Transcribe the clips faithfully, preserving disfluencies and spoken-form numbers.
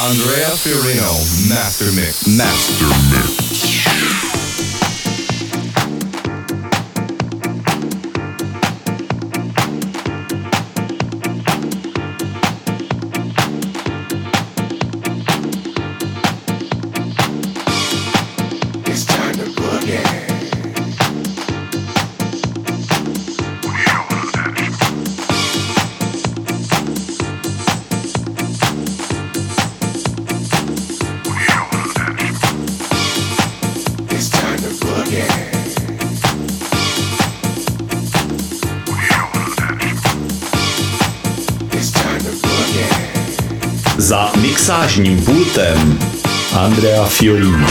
Andrea Fiorino, Master Mix. Master Mix. Za mixážním pultem Andrea Fiorino.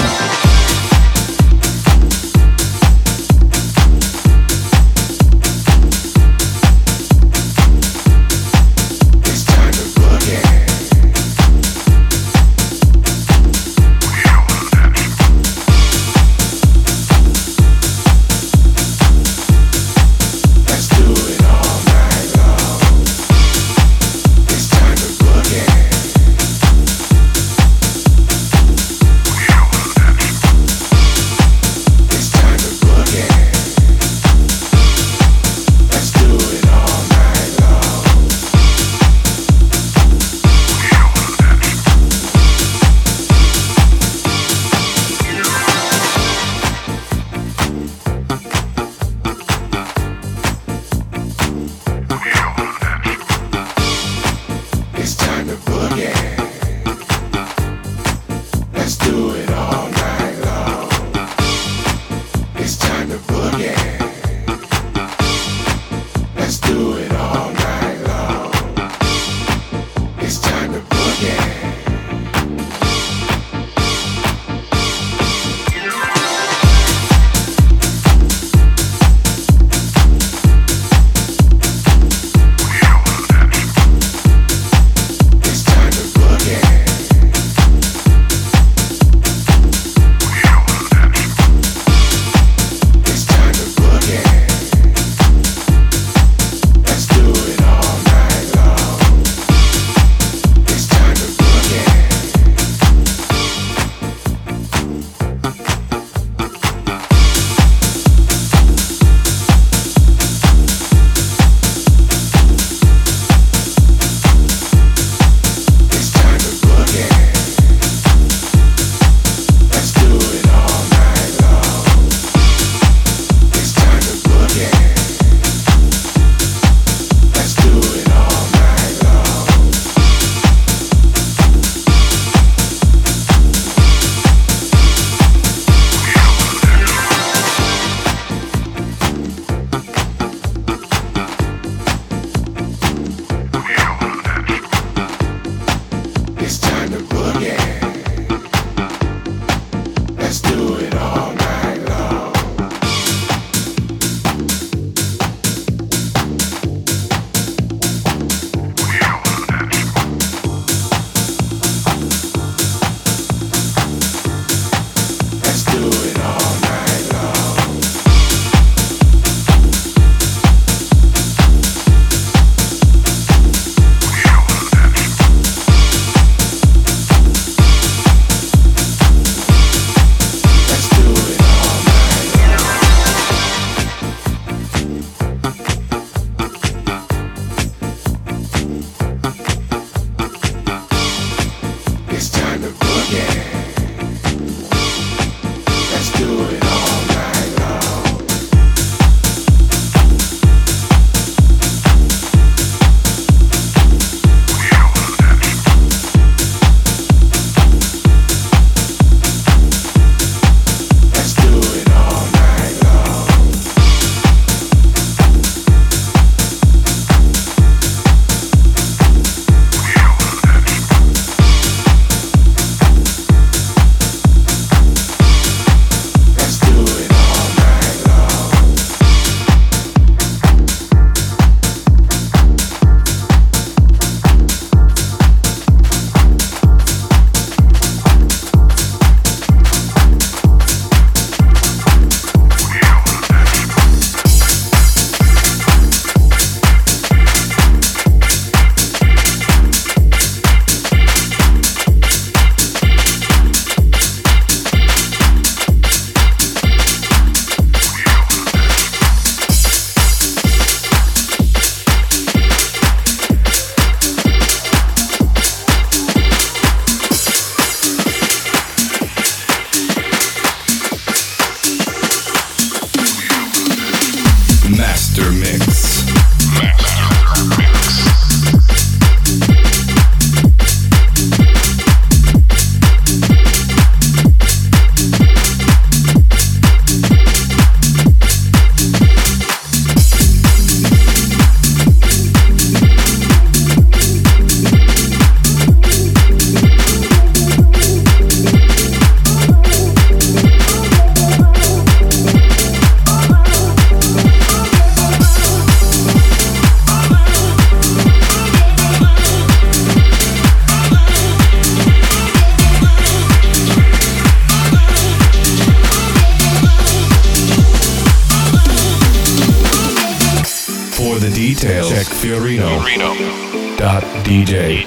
Fiorino. Dot D J.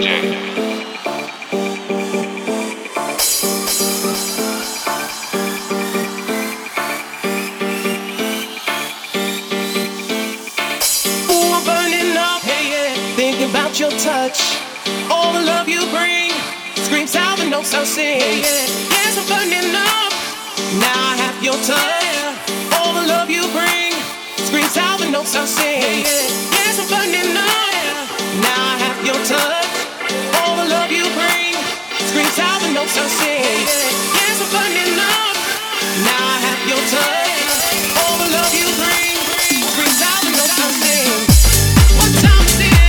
About your touch, all the love you bring screams out the notes I sing. Yes, I'm burning up. Now I have your touch. All the love you bring screams out the notes I sing. Yes, I'm burning up. Now I have your touch. All the love you bring screams out the notes I sing. Yes, I'm burning up. Now I have your touch. All the love you bring screams out the notes I sing. What time is it?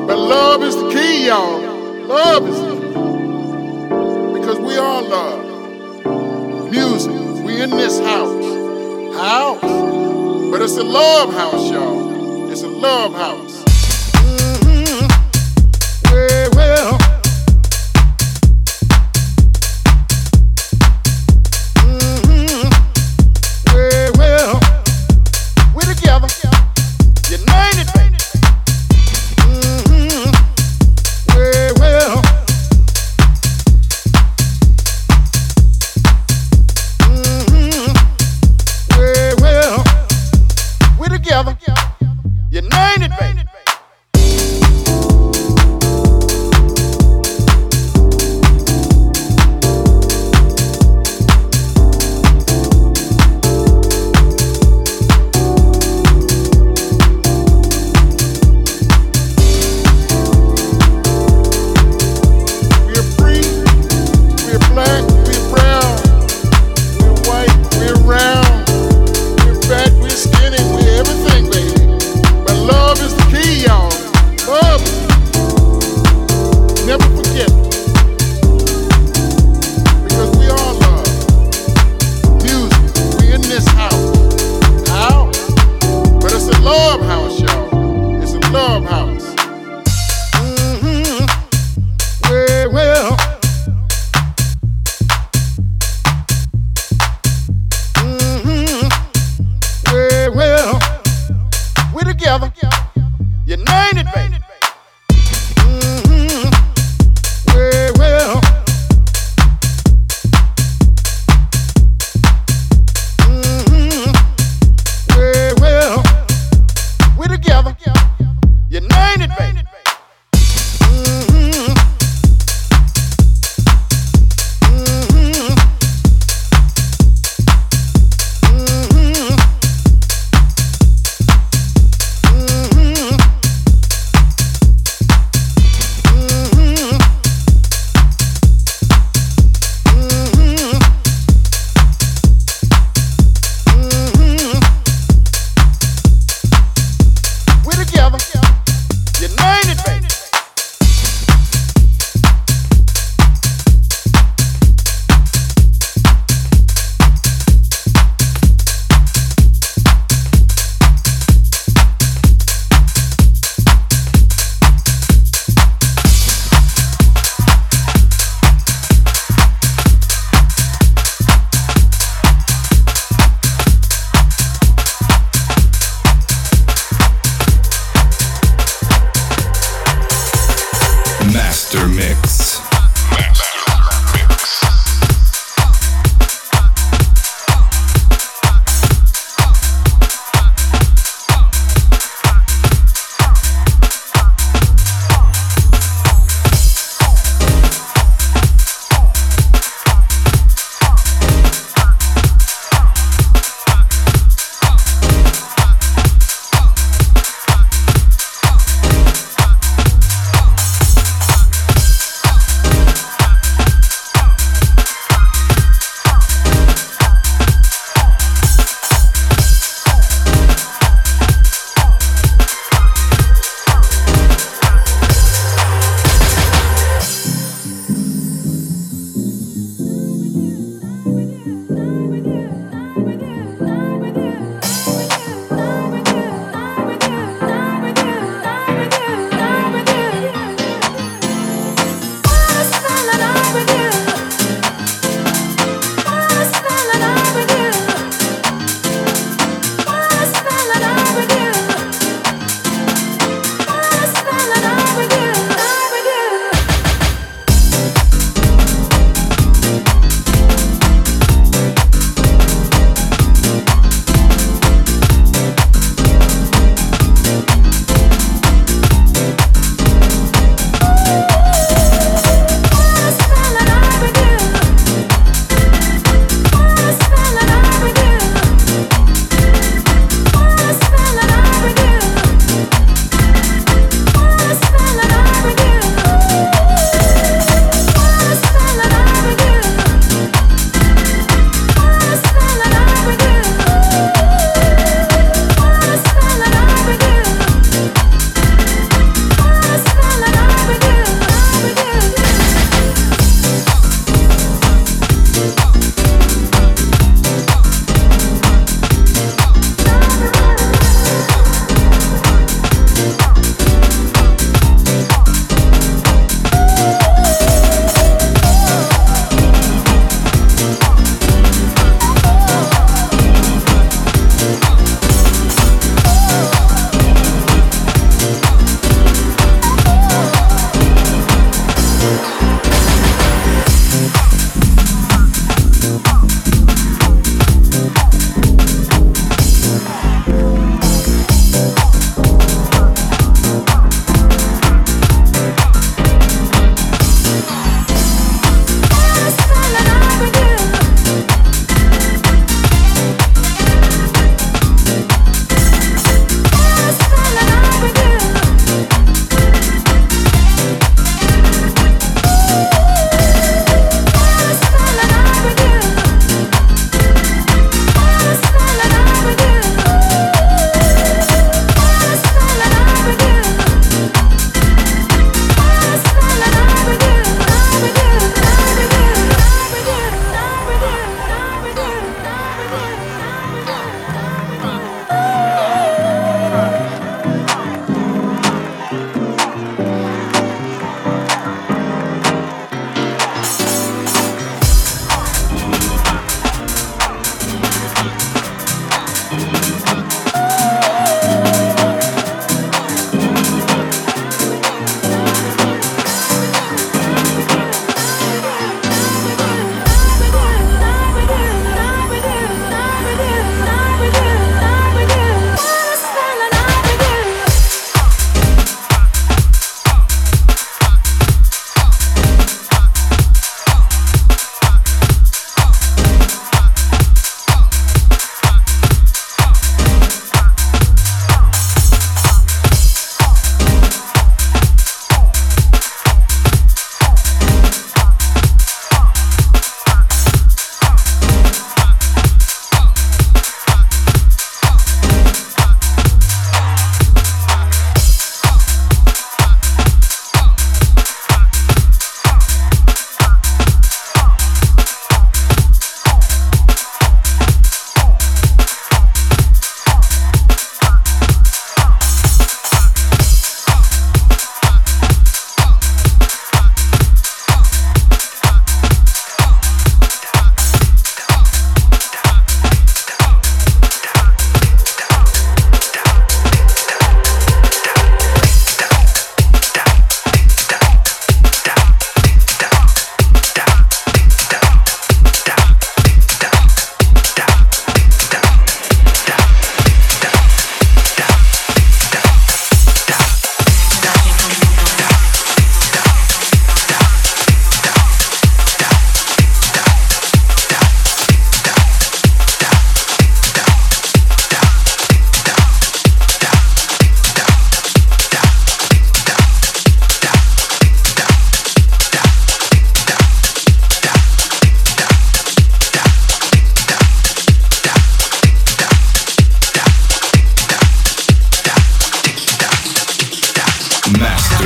But love is the key, y'all. Love is the key. Because we are love. Music. We in this house. House. But it's a love house, y'all. It's a love house. Mm-hmm. Well, well. Mm-hmm. Well, well. We're together. United, baby. Mm-hmm. Well, well. Mm-hmm. Well, well. We're together. United, baby.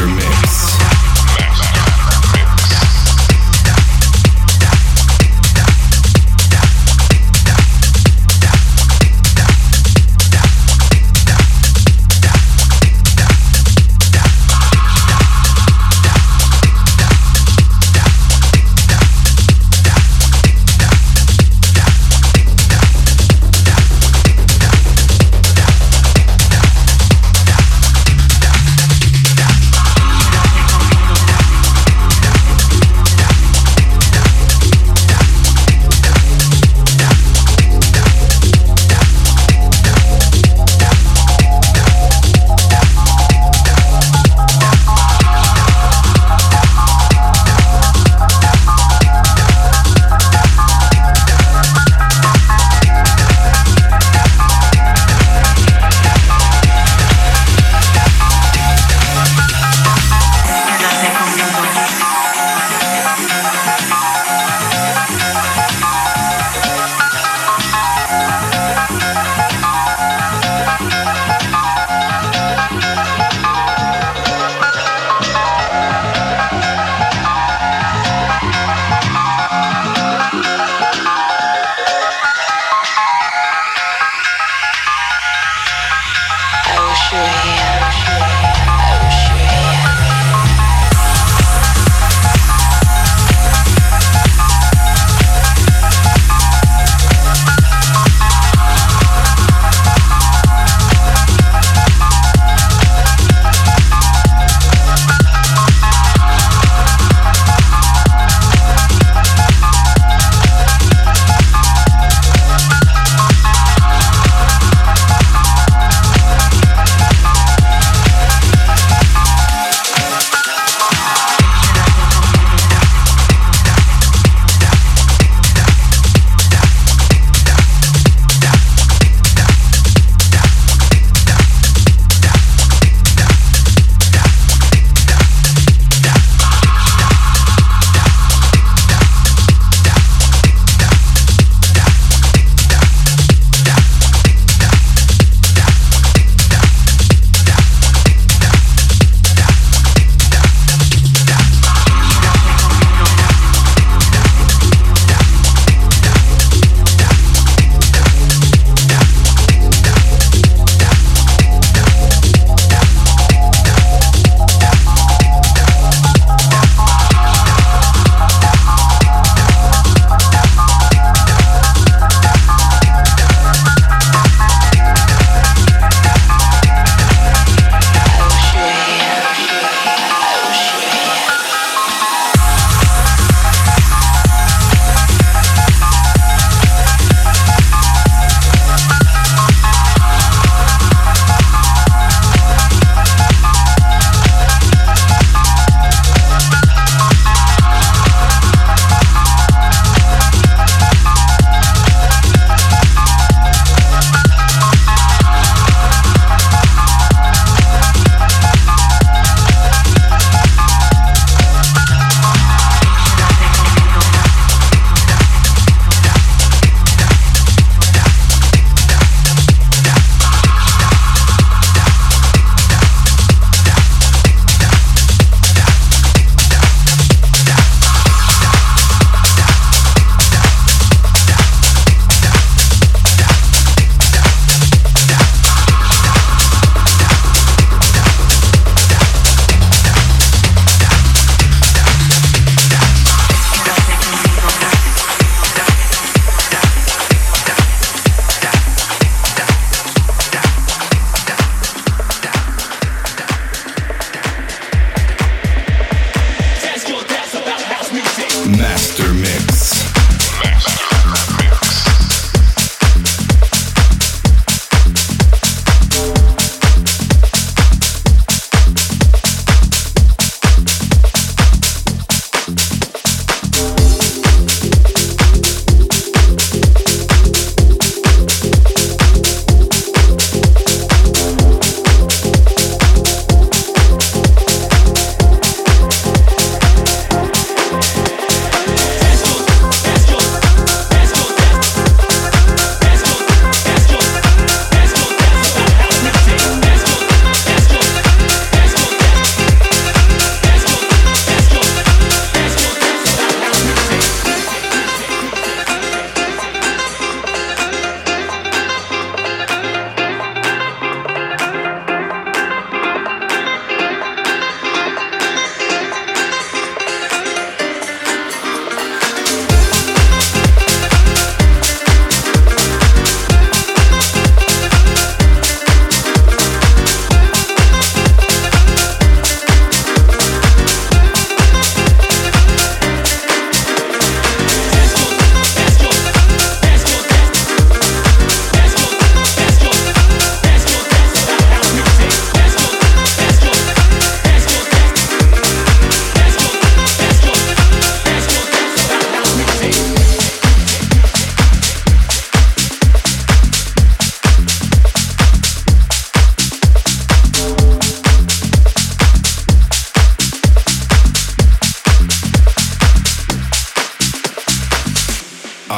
Master Mix.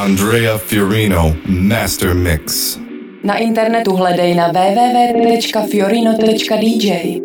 Andrea Fiorino Master Mix. Na internetu hledej na w w w tečka fiorino tečka d j.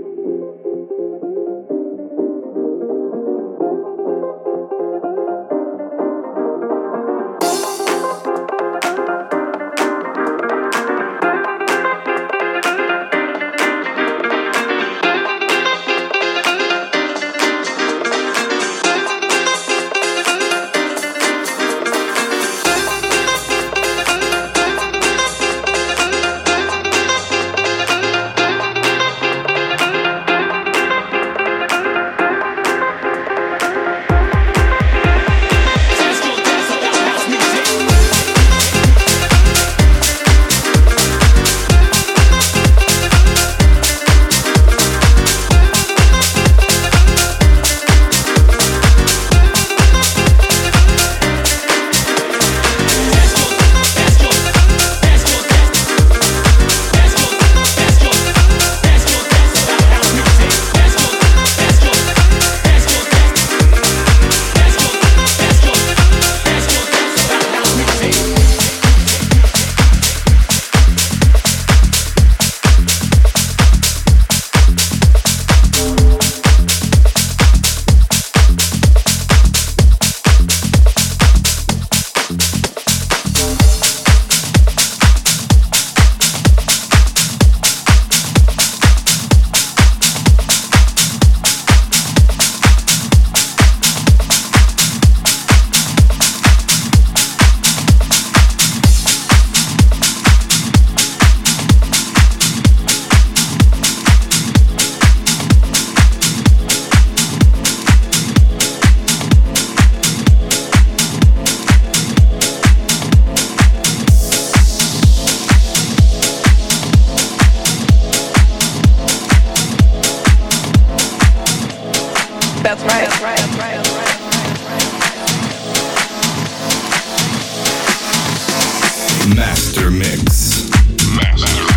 That's right. That's right. That's right. That's right. Master Mix. Master Mix.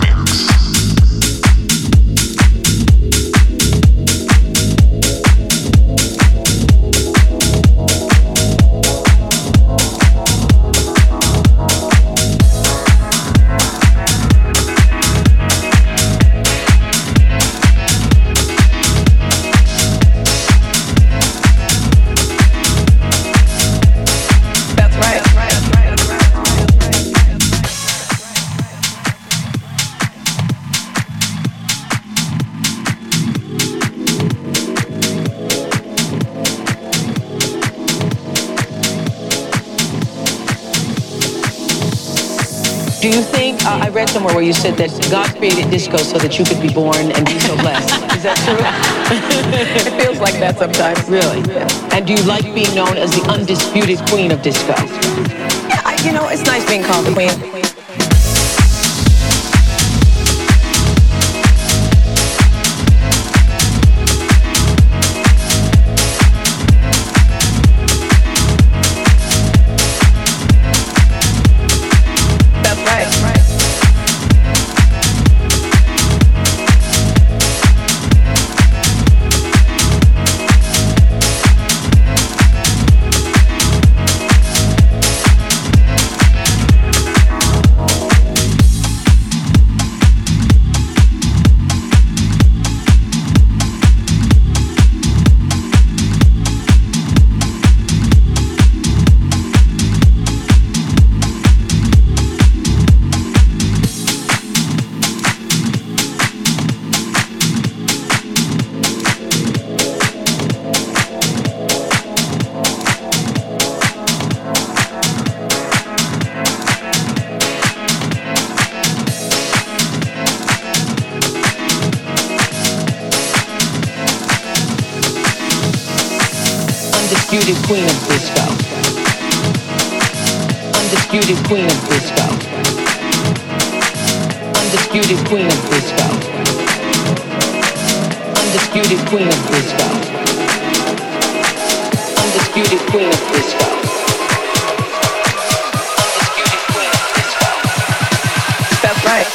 Do you think, uh, I read somewhere where you said that God created disco so that you could be born and be so blessed. Is that true? It feels like that sometimes. Really? Yeah. And do you like being known as the undisputed queen of disco? Yeah, I, you know, it's nice being called the queen. Undisputed queen of disco. Undisputed queen of disco. Undisputed queen of disco. Undisputed queen of disco. Undisputed queen of disco. Undisputed queen of disco. That's right.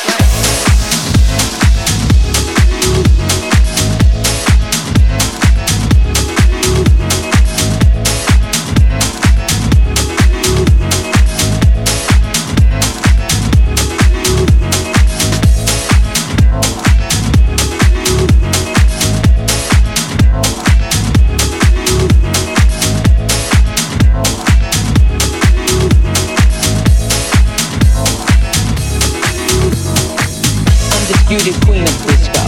Undisputed queen of disco.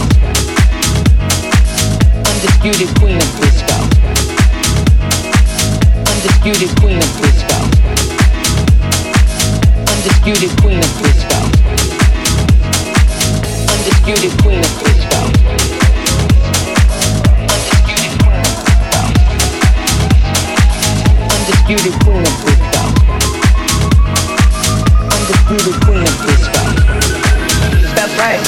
Undisputed queen of disco. Undisputed queen of disco. Undisputed queen of disco. Undisputed queen of disco. Undisputed queen of disco. Undisputed queen of disco. That's right.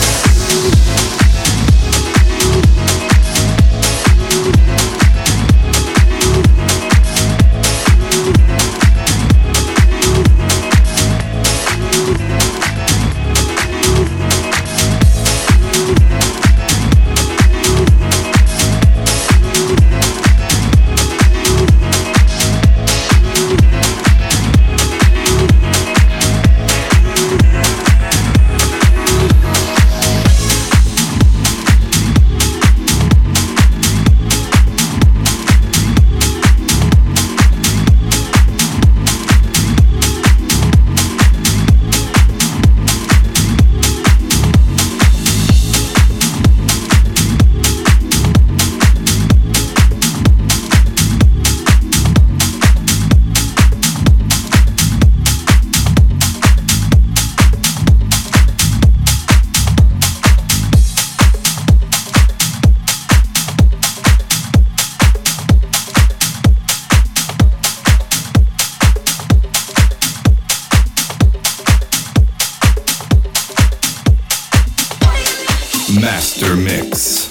Master Mix.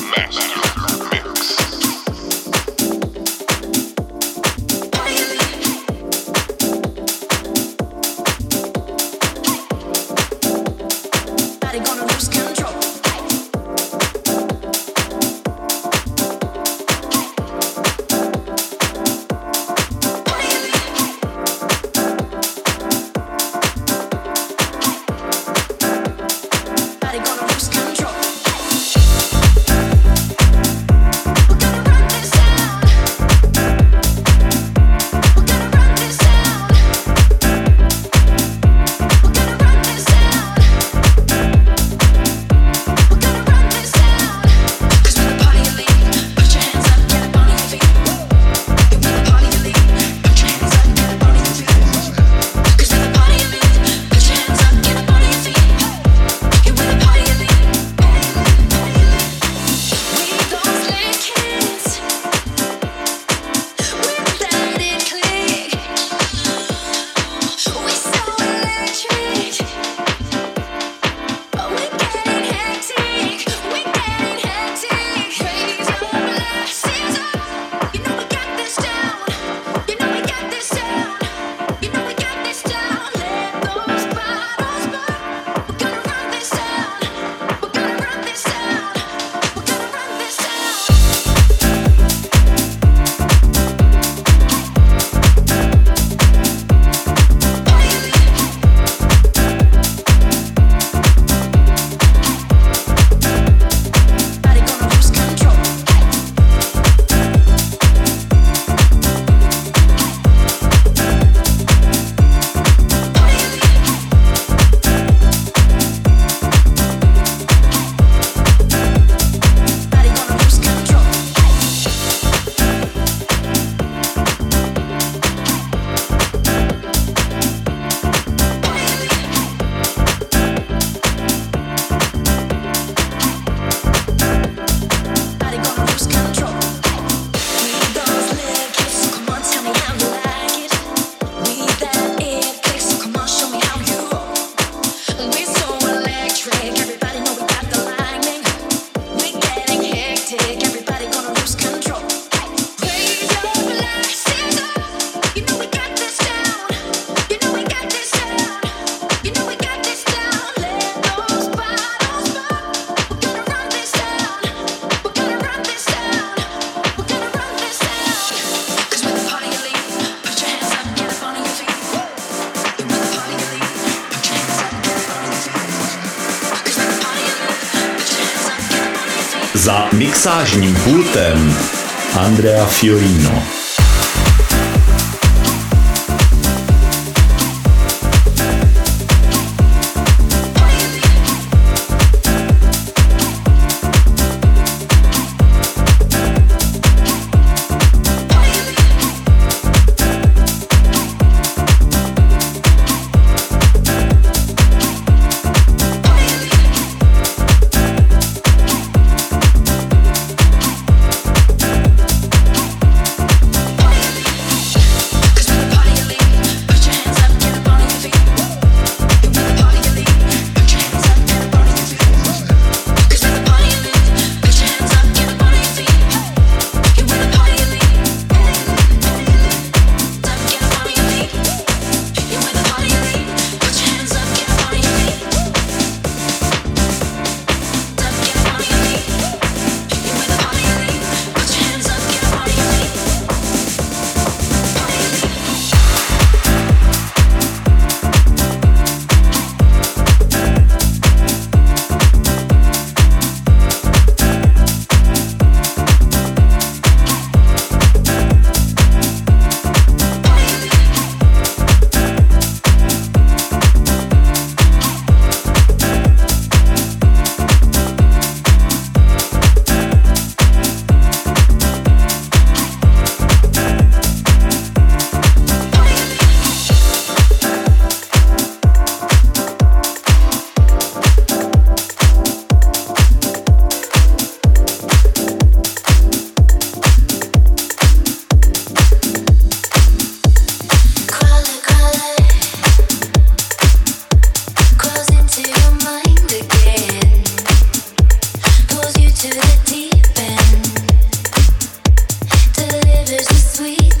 Za mixážním pultem Andrea Fiorino.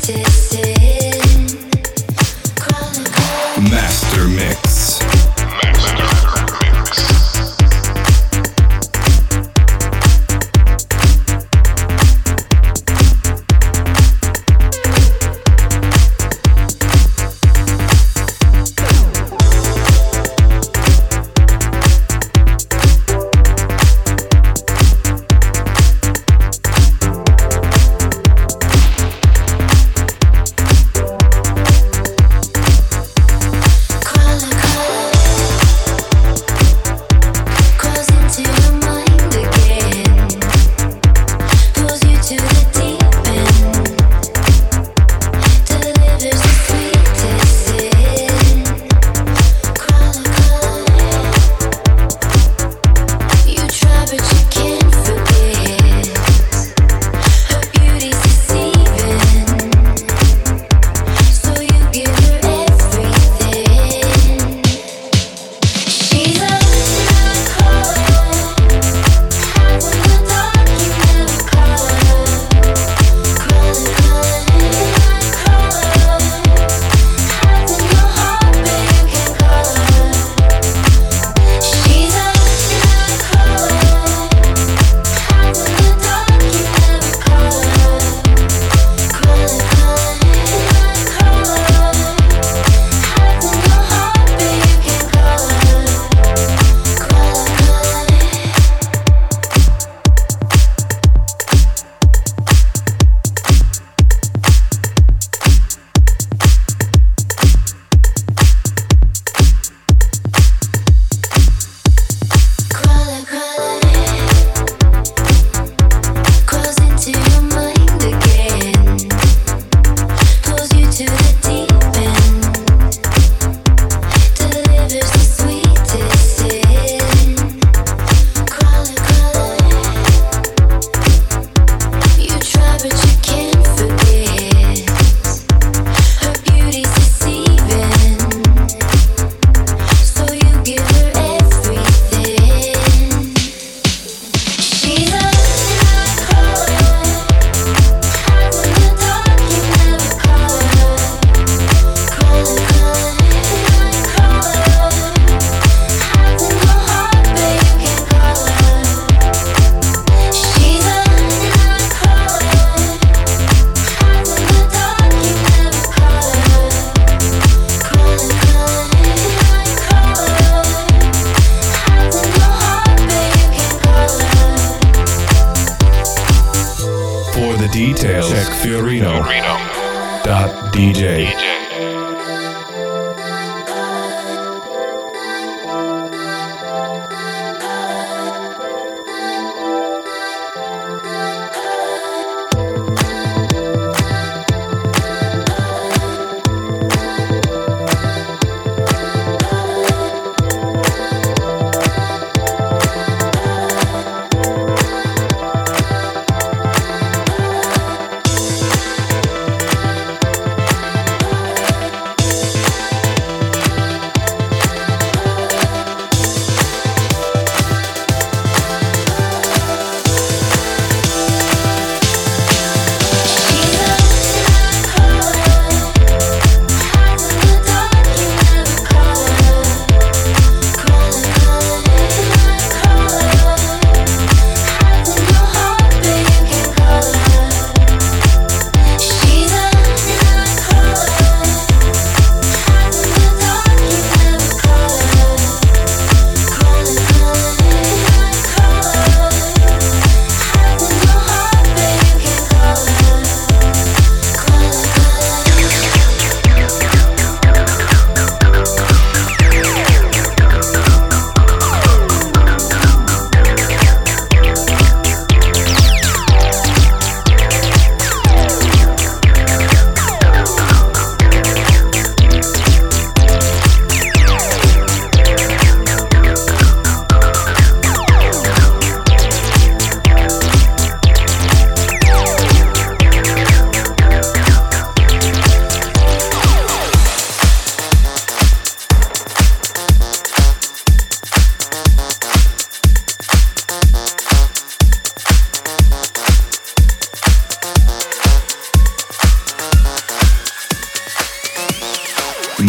Master Mix. Details. Check Fiorino. Dot D J.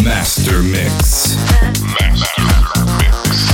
Master Mix. Master Mix.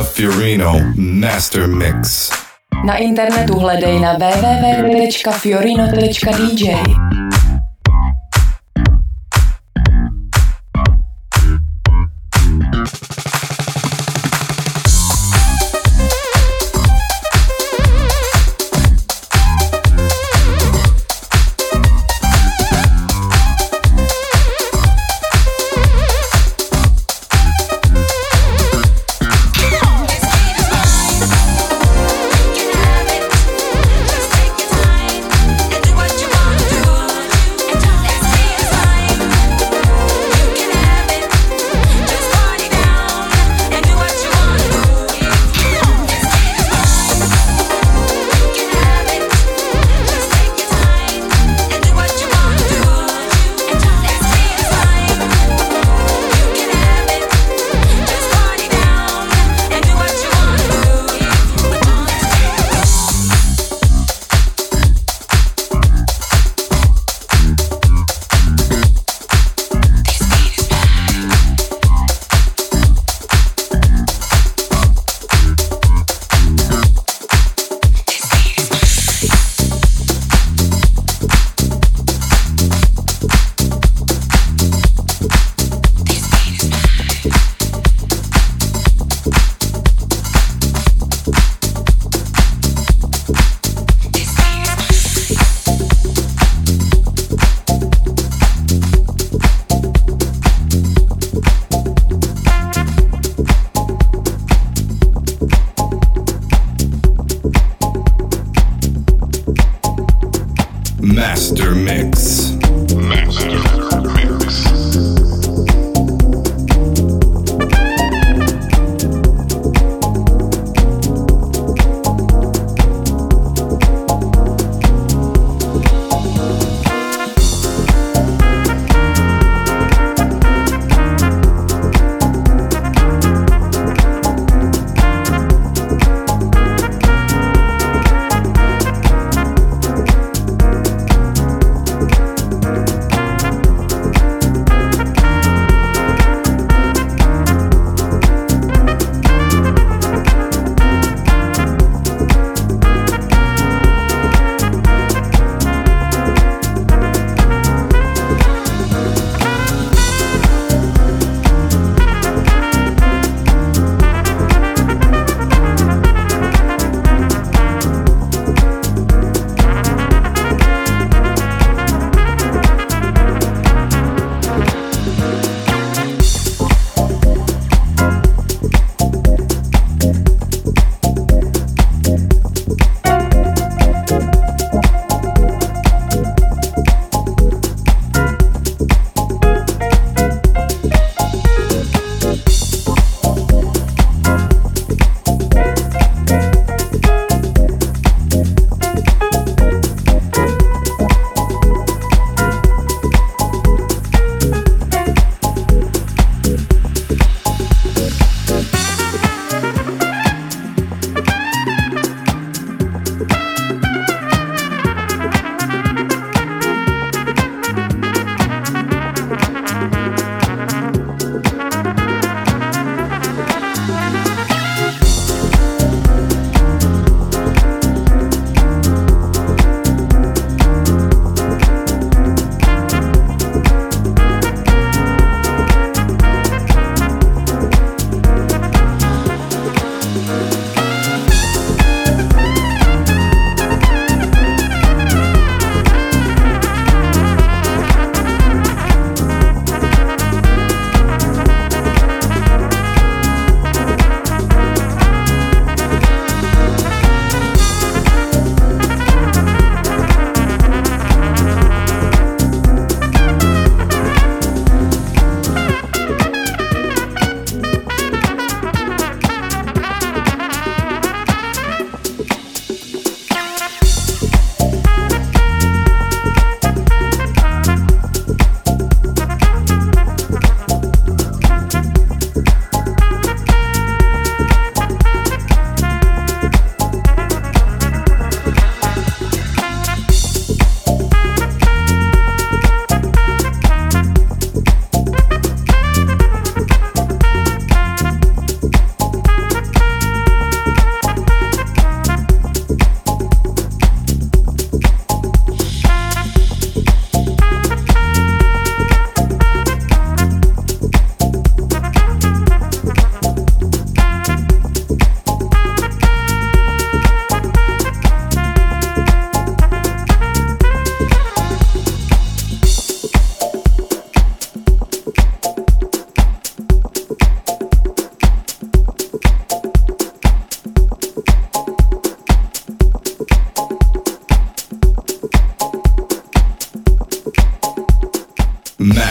Fiorino Master Mix. Na internetu hledej na w w w tečka fiorino tečka d j. Master Mix. Master Mix.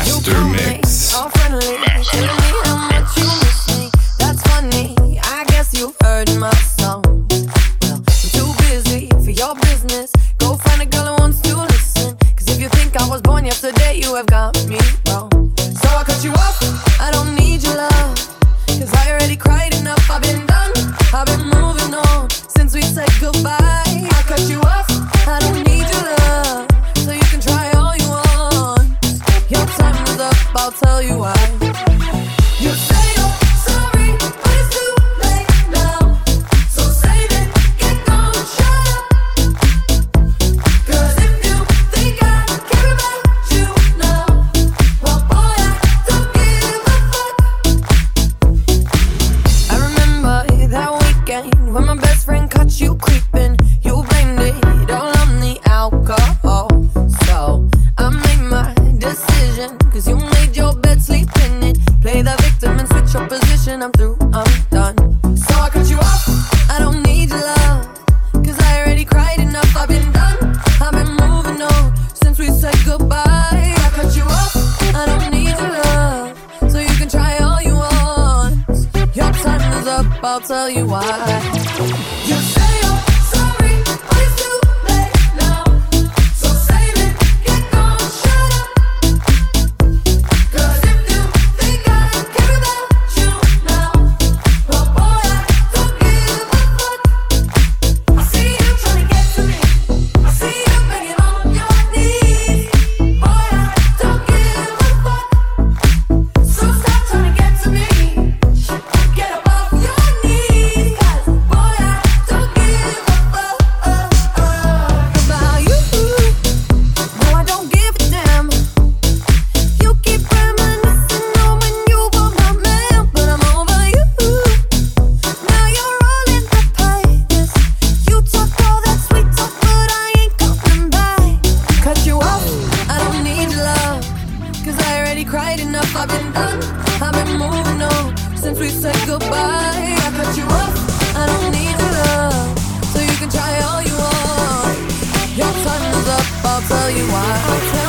Master Mix. All friendly, telling me how much you miss me. That's funny, I guess you've heard my songs. Well, I'm too busy for your business. Go find a girl who wants to listen. Cause if you think I was born yesterday, you have got me wrong. So I cut you off, I don't need your love. Cause I already cried enough, I've been done. I've been moving on since we said goodbye. I cut you off, I don't need your love. So you can try all you want. Your time is up, I'll tell you why. You say you're sorry, but it's too late now. So save it, get gone, shut up. Cause if you think I care about you now, well boy, I don't give a fuck. I remember that weekend when my best friend caught you creeping. You blamed it all on the alcohol. So I made my decision, cause you made your bed, sleep in it. Play the victim and switch your position. I'm through, I'm done. So I cut you off, I don't need your love. Cause I already cried enough, I've been done. I've been moving on since we said goodbye. I cut you off, I don't need your love. So you can try all you want. Your time is up, I'll tell you why. You say you're sorry, but it's too late now. So save it, get gone, shut up. Cause if you think I care about you now, well boy, I don't give a fuck. I see you trying to get to me. I see you begging on your knees. Boy, I don't give a fuck. So stop trying to get to me. Get up off your knees. Cause boy, I don't give a fuck about you. No, I don't give a damn. You keep reminiscing on when you were my man, but I'm over you. Now you're all in the pages. You talk all that sweet talk, but I ain't coming back. Cut you off, I don't need your love. Cause I already cried enough, I've been done. I've been moving on since we said goodbye. I cut you off, I don't need your love. So you can try all you want. Your time is up, I'll tell you why.